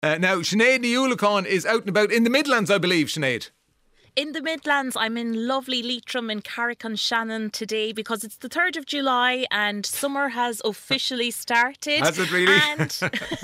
Now, Sinead Niulicon is out and about in the Midlands, I believe, Sinead. In the Midlands, I'm in lovely Leitrim in Carrick-on-Shannon today because it's the 3rd of July and summer has officially started. Has it really? And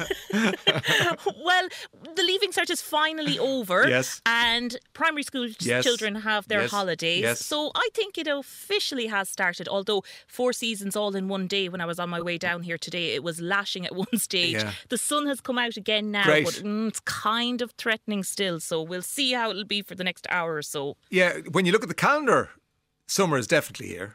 well, the Leaving Cert is finally over. Yes. And primary school children have their holidays. Yes. So I think it officially has started, although 4 seasons all in one day. When I was on my way down here today, it was lashing at one stage. Yeah. The sun has come out again now, Great. but it's kind of threatening still. So we'll see how it'll be for the next hour or so. Yeah, when you look at the calendar, summer is definitely here.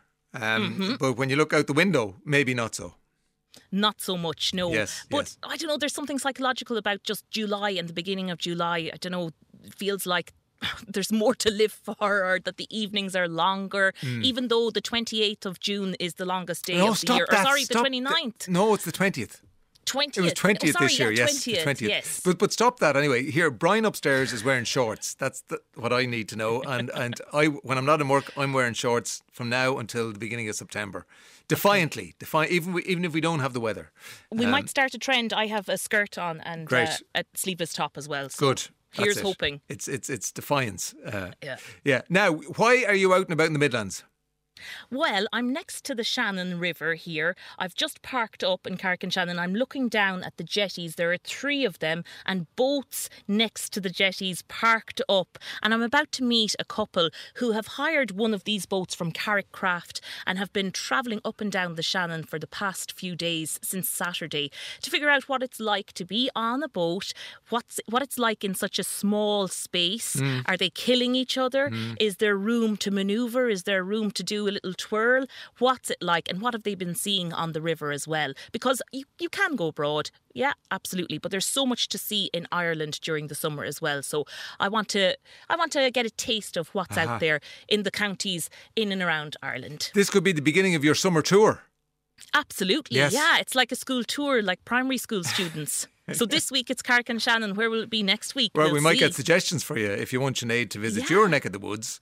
But when you look out the window, maybe not so. Not so much, no. Yes, but yes. I don't know, there's something psychological about just July and the beginning of July. I don't know, it feels like there's more to live for, or that the evenings are longer, even though the 28th of June is the longest day of the year. That. Or sorry, Stop the 29th. No, it's the 20th. 20th. It was 20th this year, yes. 20th, the 20th. yes. But stop that anyway. Here, Brian upstairs is wearing shorts. That's what I need to know. And I, when I'm not in work, I'm wearing shorts from now until the beginning of September. Defiantly. Even if we don't have the weather. We might start a trend. I have a skirt on and a sleeveless top as well. So Good. Here's hoping. It's defiance. Yeah. Now, why are you out and about in the Midlands? Well, I'm next to the Shannon River here. I've just parked up in Carrick-on-Shannon. I'm looking down at the jetties. There are 3 of them and boats next to the jetties parked up. And I'm about to meet a couple who have hired one of these boats from Carrick Craft and have been travelling up and down the Shannon for the past few days since Saturday to figure out what it's like to be on a boat, what it's like in such a small space. Are they killing each other? Is there room to manoeuvre? Is there room to do a little twirl? What's it like, and what have they been seeing on the river as well? Because you can go abroad, yeah, absolutely, but there's so much to see in Ireland during the summer as well. So I want to get a taste of what's out there in the counties in and around Ireland. This could be the beginning of your summer tour. Absolutely, yes. Yeah, it's like a school tour, like primary school students. So this week it's Carrick-on-Shannon. Where will it be next week? Well, we'll we might see. get suggestions for you if you want Sinead to visit your neck of the woods.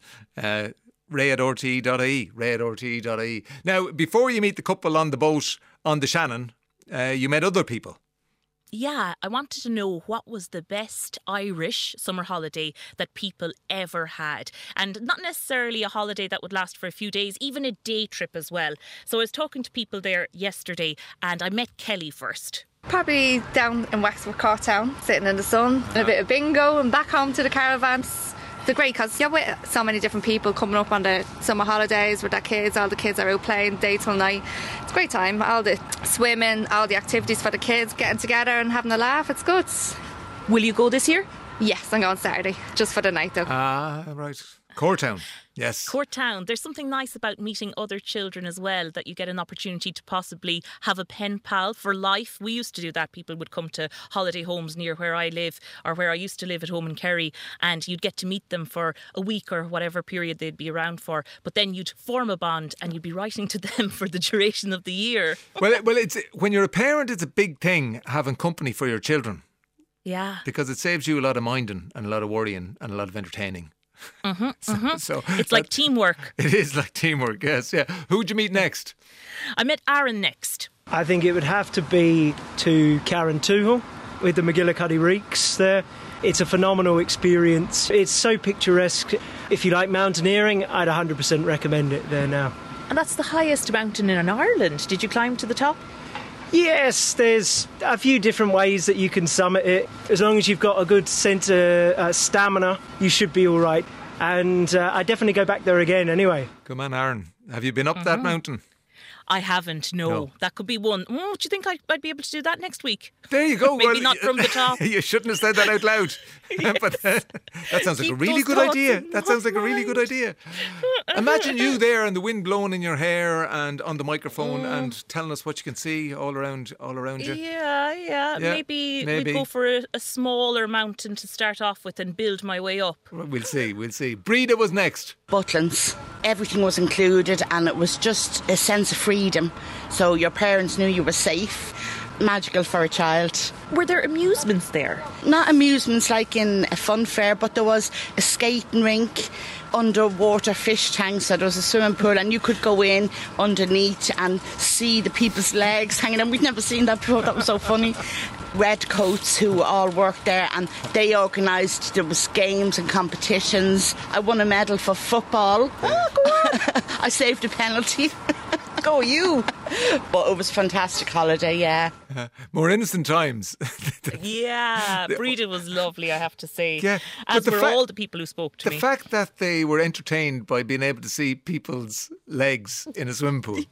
ray@rte.ie. Now, before you meet the couple on the boat on the Shannon, you met other people. Yeah, I wanted to know what was the best Irish summer holiday that people ever had. And not necessarily a holiday that would last for a few days, even a day trip as well. So I was talking to people there yesterday and I met Kelly first. Probably down in Wexford Court Town, sitting in the sun, and a bit of bingo and back home to the caravans. They're great because you're with so many different people coming up on the summer holidays with their kids. All the kids are out playing day till night. It's a great time. All the swimming, all the activities for the kids, getting together and having a laugh. It's good. Will you go this year? Yes, I'm going Saturday, just for the night though. Ah, right. Courtown, yes. Courtown. There's something nice about meeting other children as well, that you get an opportunity to possibly have a pen pal for life. We used to do that. People would come to holiday homes near where I live, or where I used to live at home in Kerry, and you'd get to meet them for a week or whatever period they'd be around for. But then you'd form a bond and you'd be writing to them for the duration of the year. Well, it's when you're a parent, it's a big thing having company for your children. Yeah. Because it saves you a lot of minding and a lot of worrying and a lot of entertaining. So it's like teamwork. It is like teamwork, yes. Yeah. Who'd you meet next? I met Aaron next. I think it would have to be to Karen Tuchel with the McGillicuddy Reeks there. It's a phenomenal experience. It's so picturesque. If you like mountaineering, I'd 100% recommend it there now. And that's the highest mountain in Ireland. Did you climb to the top? Yes, there's a few different ways that you can summit it. As long as you've got a good sense of stamina, you should be all right. And I definitely go back there again anyway. Come on, Aaron. Have you been up that mountain? I haven't, no. That could be one. Do you think I'd be able to do that next week? There you go. Maybe not from the top. You shouldn't have said that out loud. But that sounds like a really good idea. That sounds like a really good idea. Imagine you there and the wind blowing in your hair and on the microphone and telling us what you can see all around you. Yeah. Maybe we'll go for a smaller mountain to start off with and build my way up. We'll see. Breda was next. Butlins. Everything was included and it was just a sense of freedom. So your parents knew you were safe. magical for a child. Were there amusements there? Not amusements like in a fun fair, but there was a skating rink, underwater fish tanks, so there was a swimming pool, and you could go in underneath and see the people's legs hanging out. We'd never seen that before. That was so funny. Red coats who all worked there, and they organised, there was games and competitions. I won a medal for football. Oh, go on. I saved a penalty. Go you. But it was a fantastic holiday, yeah. More innocent times. Yeah, Breda was lovely, I have to say. Yeah, as were all the people who spoke to me. The fact that they were entertained by being able to see people's legs in a swimming pool.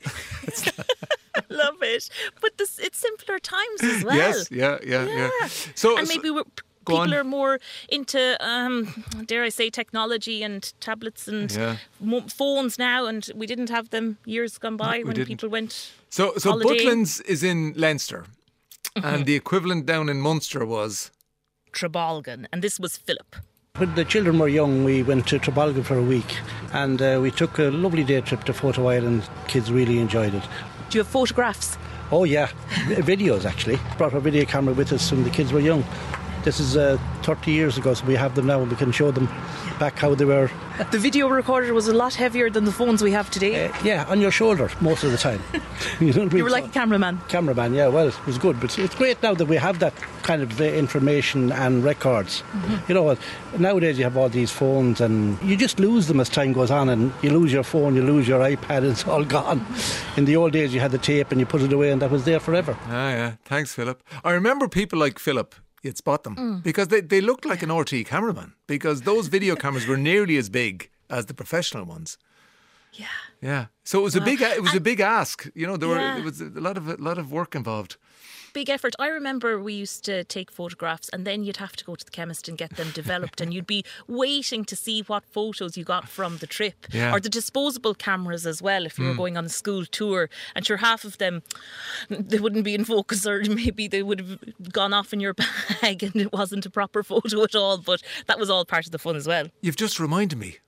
Love it. But it's simpler times as well. Yes, yeah. So, and maybe people are more into, dare I say, technology and tablets and phones now, and we didn't have them years gone by when people went So holidaying. Butlins is in Leinster, and the equivalent down in Munster was? Trebalgan, and this was Philip. When the children were young, we went to Trebalgan for a week, and we took a lovely day trip to Photo Island. Kids really enjoyed it. Do you have photographs? Oh yeah, videos actually. Brought our video camera with us when the kids were young. This is 30 years ago, so we have them now and we can show them back how they were. The video recorder was a lot heavier than the phones we have today. Yeah, on your shoulder most of the time. You were like a cameraman. Cameraman, yeah, well, it was good. But it's great now that we have that kind of information and records. You know what, nowadays you have all these phones and you just lose them as time goes on, and you lose your phone, you lose your iPad, and it's all gone. In the old days you had the tape and you put it away and that was there forever. Ah, yeah. Thanks, Philip. I remember people like Philip. You'd spot them because they looked like an RT cameraman, because those video cameras were nearly as big as the professional ones. Yeah. So it was a big ask. You know, it was a lot of work involved. Big effort. I remember we used to take photographs and then you'd have to go to the chemist and get them developed, and you'd be waiting to see what photos you got from the trip. Or the disposable cameras as well, if you were going on a school tour, and sure, half of them, they wouldn't be in focus, or maybe they would have gone off in your bag and it wasn't a proper photo at all, but that was all part of the fun as well. You've just reminded me.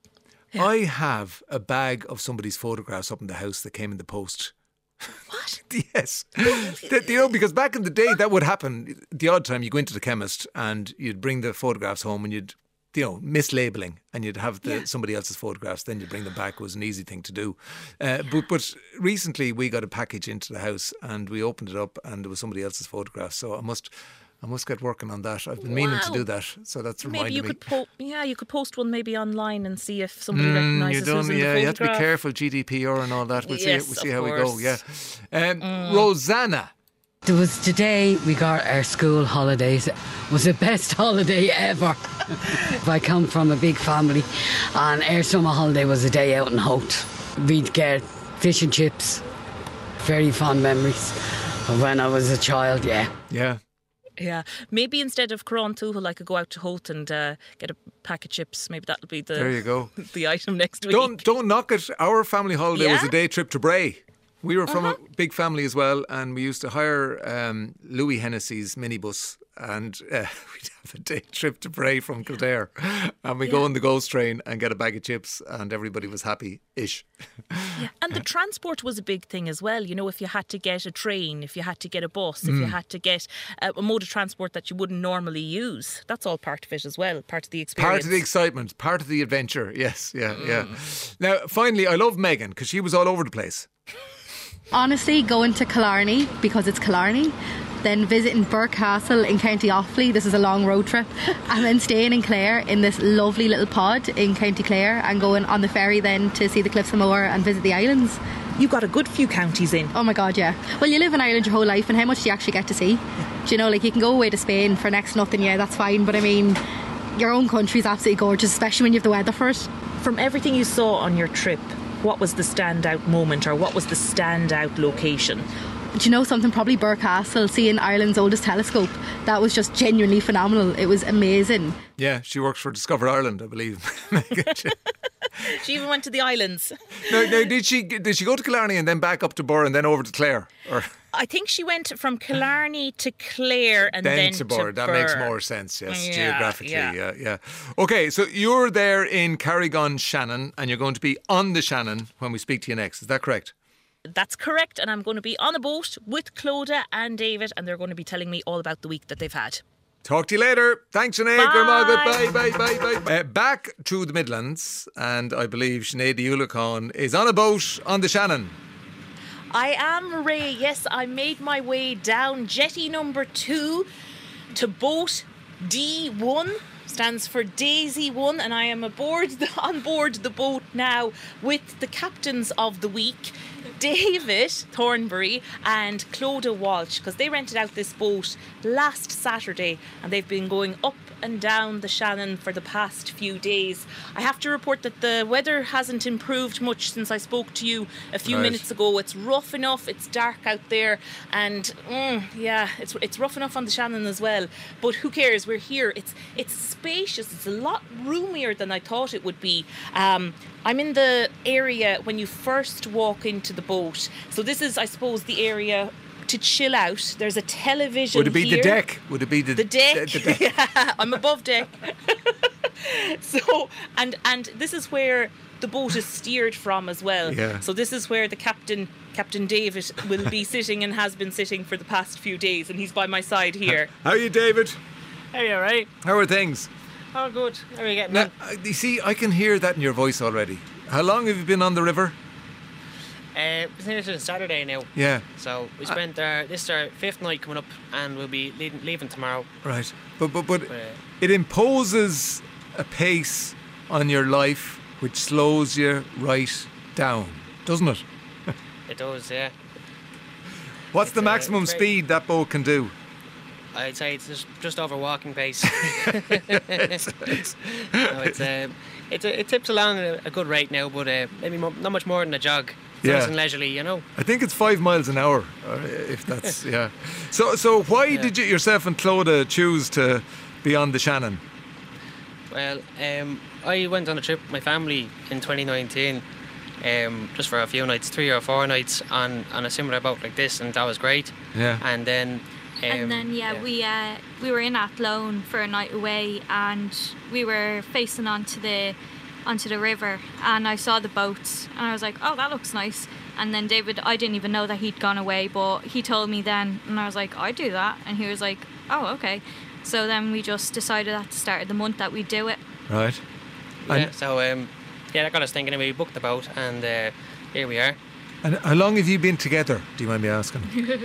I have a bag of somebody's photographs up in the house that came in the post. What? Yes. You know, because back in the day that would happen. The odd time you go into the chemist and you'd bring the photographs home and you'd, mislabeling, and you'd have somebody else's photographs, then you'd bring them back. It was an easy thing to do. But recently we got a package into the house and we opened it up and there was somebody else's photographs. So I must get working on that. I've been meaning to do that, so that's reminding me. Maybe you could post one maybe online and see if somebody recognises who's in the photograph. You have to be careful, GDPR and all that. We'll see how we go. Yeah, Rosanna. There was today we got our school holidays. It was the best holiday ever. I come from a big family, and our summer holiday was a day out in Holt. We'd get fish and chips. Very fond memories of when I was a child. Yeah. Yeah, maybe instead of Cron Tuchel, I could go out to Holt and get a pack of chips. Maybe that'll be there you go. The item next week. Don't knock it. Our family holiday was a day trip to Bray. We were from a big family as well, and we used to hire Louis Hennessy's minibus, and we'd have a day trip to Bray from Kildare, and we go on the Ghost train and get a bag of chips, and everybody was happy-ish. Yeah, and the transport was a big thing as well. You know, if you had to get a train, if you had to get a bus, if you had to get a mode of transport that you wouldn't normally use, that's all part of it as well, part of the experience. Part of the excitement, part of the adventure, yes, yeah. Now, finally, I love Megan, because she was all over the place. Honestly, going to Killarney because it's Killarney, then visiting Burke Castle in County Offaly, this is a long road trip, and then staying in Clare in this lovely little pod in County Clare, and going on the ferry then to see the Cliffs of Moher and visit the islands. You've got a good few counties in. Oh my God, yeah. Well, you live in Ireland your whole life, and how much do you actually get to see? Do you know, like, you can go away to Spain for next to nothing, that's fine, but I mean, your own country's absolutely gorgeous, especially when you have the weather for it. From everything you saw on your trip, what was the standout moment, or what was the standout location? Do you know something? Probably Burke Castle, seeing Ireland's oldest telescope. That was just genuinely phenomenal. It was amazing. Yeah, she works for Discover Ireland, I believe. She even went to the islands. No, did she go to Killarney and then back up to Burr and then over to Clare? Or? I think she went from Killarney to Clare and then to Burr. That makes more sense, yes, geographically. Yeah. Okay, so you're there in Carrigon Shannon, and you're going to be on the Shannon when we speak to you next. Is that correct? That's correct, and I'm going to be on a boat with Clodagh and David, and they're going to be telling me all about the week that they've had. Talk to you later. Thanks, Sinead. Bye. Bye. Back to the Midlands, and I believe Sinead Ulicon is on a boat on the Shannon. I am, Ray. Yes, I made my way down jetty number 2 to boat D1. Stands for Daisy 1, and I am on board the boat now with the captains of the week, David Thornbury and Clodagh Walsh, because they rented out this boat last Saturday and they've been going up and down the Shannon for the past few days. I have to report that the weather hasn't improved much since I spoke to you a few minutes ago. It's rough enough, it's dark out there, and it's rough enough on the Shannon as well. But who cares? We're here. It's spacious. It's a lot roomier than I thought it would be. I'm in the area when you first walk into the boat. So this is, I suppose, the area to chill out. There's a television. Would it be here. the deck? Would it be the deck? The deck? Yeah, I'm above deck. So and this is where the boat is steered from as well. Yeah. So this is where the Captain David will be sitting and has been sitting for the past few days, and he's by my side here. How are you, David? Hey, all right? How are things? Oh, good. How are you getting Now, on? you see, I can hear that in your voice already. How long have you been on the river? Been here since Saturday now. Yeah. So we spent this is our 5th night coming up, and we'll be leaving tomorrow. Right. But it imposes a pace on your life which slows you right down, doesn't it? It does, yeah. What's the maximum very- speed that boat can do? I'd say it's just over walking pace. It tips along at a good rate now, but maybe not much more than a jog. Nice and leisurely, you know. I think it's 5 miles an hour, if that's yeah. So why did you yourself and Clodagh choose to be on the Shannon? Well, I went on a trip with my family in 2019, just for a few nights, 3 or 4 nights on a similar boat like this, and that was great. Yeah. And then. We were in Athlone for a night away, and we were facing onto the river, and I saw the boats and I was like, oh, that looks nice. And then David, I didn't even know that he'd gone away, but he told me then, and I was like, I'd do that. And he was like, oh, okay. So then we just decided at the start of the month that we'd do it. Right. Yeah, so that got us thinking, and we booked the boat, and here we are. And how long have you been together, do you mind me asking?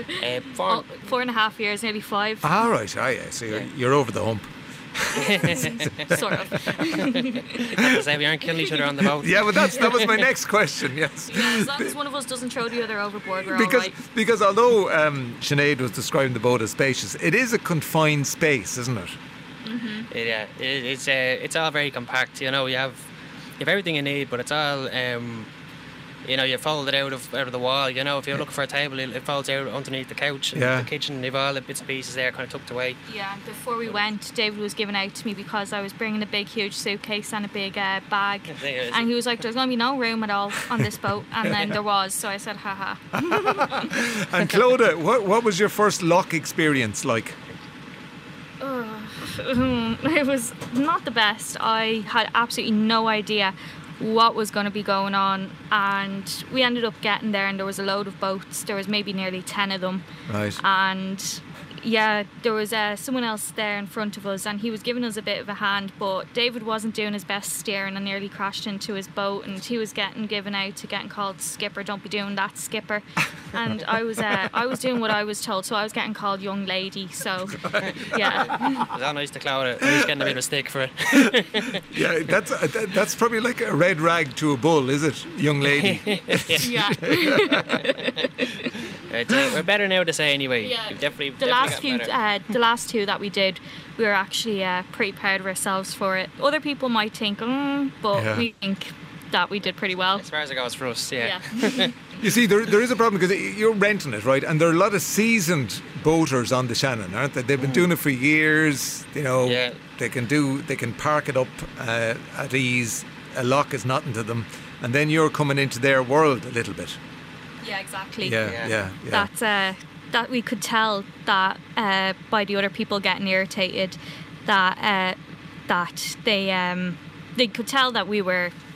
4.5 years, nearly 5. Ah, right. Yeah. So you're over the hump. Sort of. To say we aren't killing each other on the boat. Yeah, but that was my next question, yes. Yeah, as long as one of us doesn't throw the other overboard, we're all right. Because although Sinead was describing the boat as spacious, it is a confined space, isn't it? Mm-hmm. Yeah, it's all very compact. You know, you have everything you need, but it's all you fold it out of the wall. You know, if you're looking for a table, it folds out underneath the couch. And the kitchen, you've all the bits and pieces there kind of tucked away. Yeah, before we went, David was giving out to me because I was bringing a big, huge suitcase and a big bag. And he was like, there's going to be no room at all on this boat. And then there was, so I said, haha. And Clodagh, what was your first loch experience like? It was not the best. I had absolutely no idea what was going to be going on, and we ended up getting there, and there was a load of boats. There was maybe nearly 10 of them. Right. And yeah, there was someone else there in front of us, and he was giving us a bit of a hand, but David wasn't doing his best steering and nearly crashed into his boat, and he was given out to getting called skipper. Don't be doing that, skipper. And I was doing what I was told, so I was getting called young lady. So yeah. Was that nice to Clodagh? He's getting a bit of a stick for it. Yeah, that's probably like a red rag to a bull, is it, young lady? Yeah. We're better now to say anyway. Yeah. We've definitely The last two that we did, we were actually pretty proud of ourselves for it. Other people might think, but we think that we did pretty well. As far as it goes for us, yeah. You see, there is a problem because you're renting it, right? And there are a lot of seasoned boaters on the Shannon, aren't they? They've been doing it for years. You know, they can park it up at ease. A lock is nothing to them, and then you're coming into their world a little bit. Yeah, exactly. Yeah. That's that we could tell that by the other people getting irritated, that they could tell that we were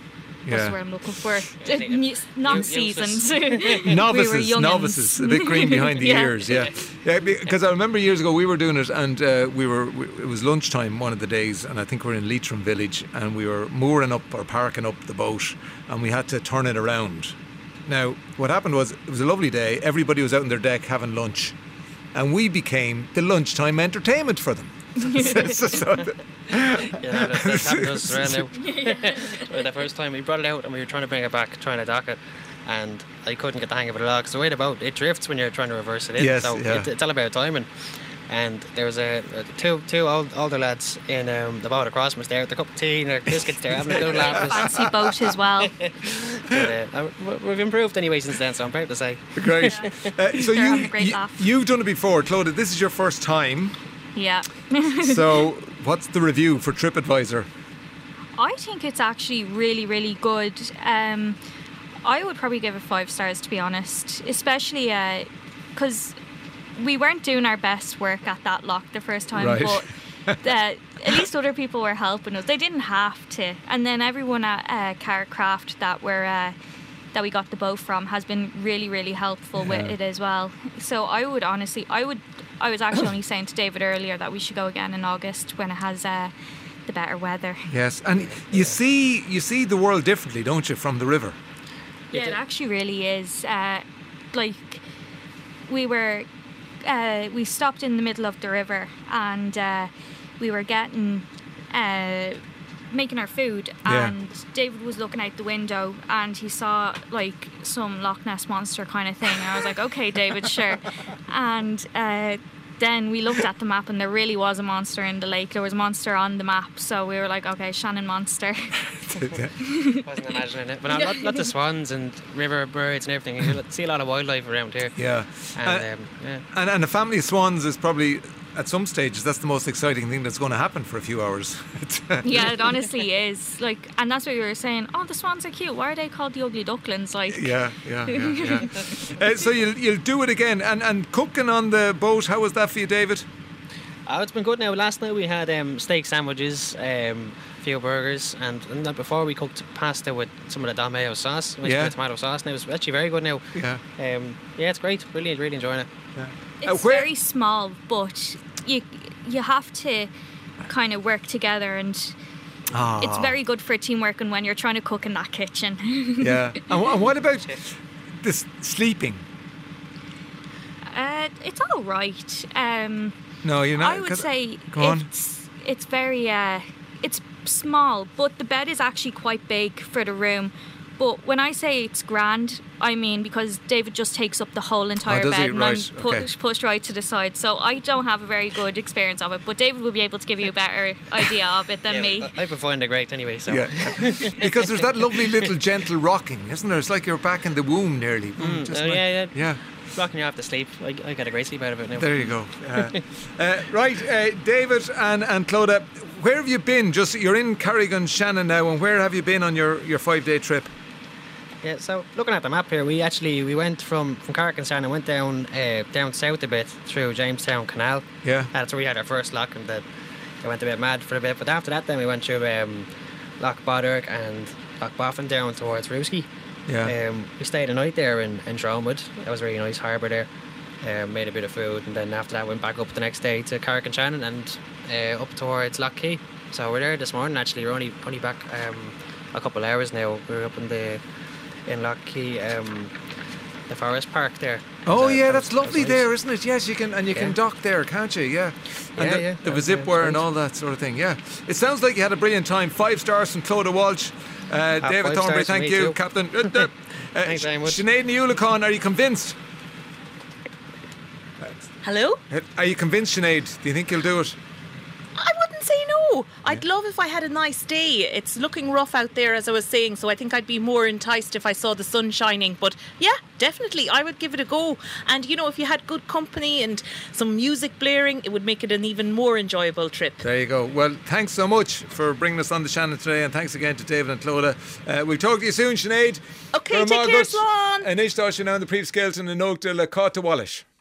That's what I'm looking for. Not seasoned. Novices, a bit green behind the ears. Yeah, because I remember years ago we were doing it, and it was lunchtime one of the days, and I think we were in Leitrim village, and we were mooring up or parking up the boat, and we had to turn it around. Now, what happened was, it was a lovely day. Everybody was out on their deck having lunch, and we became the lunchtime entertainment for them. That happened to us around now. The first time we brought it out and we were trying to bring it back, trying to dock it, and I couldn't get the hang of it at all, because the way the boat, it drifts when you're trying to reverse it in. It's all about timing. And there was two older lads in the boat across from us there with their cup of tea and their biscuits there, having a good laugh. Fancy boat as well. But, we've improved anyway since then, so I'm proud to say. Great. So you've done it before, Clodagh. This is your first time. Yeah. So what's the review for TripAdvisor? I think it's actually really, really good. I would probably give it 5 stars, to be honest, especially because we weren't doing our best work at that lock the first time, but at least other people were helping us. They didn't have to. And then everyone at Carrotcraft that we got the boat from has been really, really helpful with it as well. So I was actually only saying to David earlier that we should go again in August when it has the better weather. Yes, and you see the world differently, don't you, from the river? Yeah, it actually really is. We stopped in the middle of the river, and we were making our food, and David was looking out the window and he saw like some Loch Ness monster kind of thing, and I was like, okay David, sure. And then we looked at the map and there really was a monster in the lake. There was a monster on the map, so we were like, okay, Shannon monster. Wasn't imagining it, but lots of swans and river birds and everything. You see a lot of wildlife around here. And a family of swans is probably, at some stages, that's the most exciting thing that's going to happen for a few hours. Yeah, it honestly is. And that's what you were saying. Oh, the swans are cute. Why are they called the ugly ducklings? Yeah. So you'll do it again. And cooking on the boat, how was that for you, David? It's been good now. Last night we had steak sandwiches, a few burgers, and before we cooked pasta with some of the Dalmayo sauce, with tomato sauce, and it was actually very good now. It's great. Really enjoying it. It's very small, but you have to kind of work together, and it's very good for teamwork and when you're trying to cook in that kitchen. Yeah. And what about this sleeping? It's all right. No, you're not. I would say it's very it's small, but the bed is actually quite big for the room. But when I say it's grand, I mean because David just takes up the whole entire bed, and I'm pushed right to the side. So I don't have a very good experience of it, but David will be able to give you a better idea of it than me. I find it great anyway. So. Yeah. Because there's that lovely little gentle rocking, isn't there? It's like you're back in the womb nearly. Yeah. Rocking you off to sleep. I get a great sleep out of it now. There you go. Right, David and Clodagh, where have you been? You're in Carrick-on-Shannon now, and where have you been on your 5-day trip? Yeah, so looking at the map here, we went from Carrick-on-Shannon and went down south a bit through Jamestown Canal. Yeah. That's where we had our first lock, and it went a bit mad for a bit. But after that, then we went through Loch Bodderk and Loch Boffin down towards Rooski. Yeah. We stayed a night there in Dronewood. That was a really nice harbour there. Made a bit of food, and then after that went back up the next day to Carrick-on-Shannon and up towards Loch Key. So we're there this morning. Actually, we're only back a couple of hours now. We're up in Loch Key, the forest park there. Oh that's lovely there, isn't it? Yes, you can dock there, can't you? Yeah. And the zip wire and all that sort of thing. Yeah. It sounds like you had a brilliant time. 5 stars from Clodagh Walsh. David Thornbury, thank you, too. Captain. Thanks very much. Sinead Niulicon, are you convinced? Hello? Are you convinced, Sinead? Do you think you'll do it? I wouldn't say no. I'd love if I had a nice day. It's looking rough out there, as I was saying, so I think I'd be more enticed if I saw the sun shining. But yeah, definitely, I would give it a go. And if you had good company and some music blaring, it would make it an even more enjoyable trip. There you go. Well, thanks so much for bringing us on the Shannon today, and thanks again to David and Clodagh. We'll talk to you soon, Sinead. Okay, take care, Swan. And Ishtar Shannon, the Príomh Skelton and Oak de la Côte de Wallis.